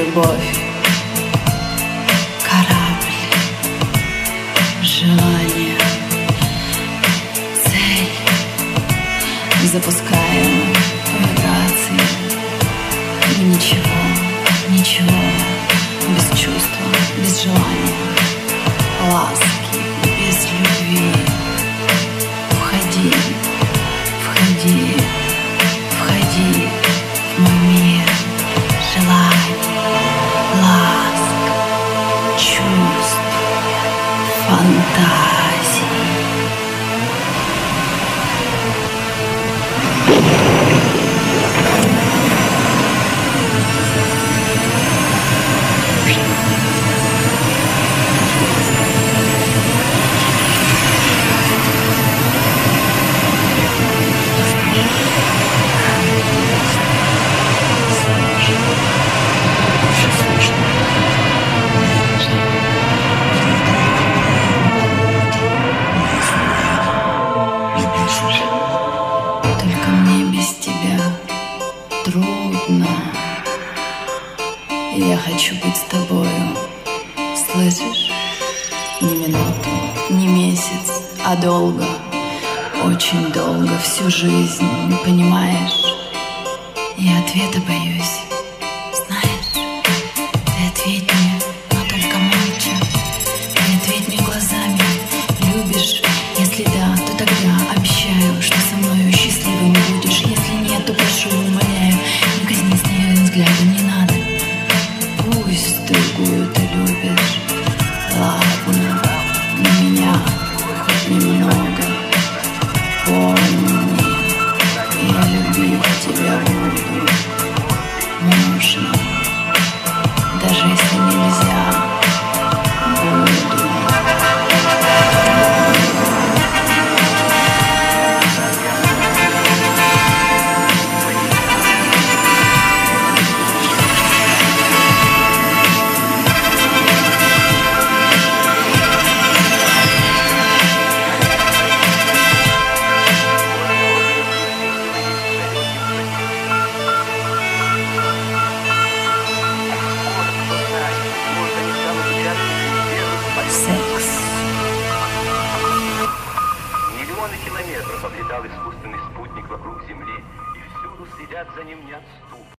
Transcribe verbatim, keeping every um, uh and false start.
любовь, корабль, желание, цель. Запускаем вибрации. И ничего, ничего, без чувства, без желания, ласки, без любви. Входи, входи, входи в мой мир желаний, ласк, чувств, фантазий. Только мне без тебя трудно. Я хочу быть с тобою, слышишь? Не минуту, не месяц, а долго, очень долго, всю жизнь, понимаешь? Я ответа боюсь, знаешь? Ты ответь мне, но только молча. Ты ответь мне глазами, любишь? Если да, то тогда обещаю, что со мною счастливым будешь. Если нет, то прошу, умоляю, не казни с ней взглядом, не надо. Пусть другую ты любишь, ладно, но меня хоть немного. Помни, я любить тебя буду. Можно, даже если нельзя, буду. Секс. Миллионы километров облетал искусственный спутник вокруг Земли, и всюду следят за ним неотступно.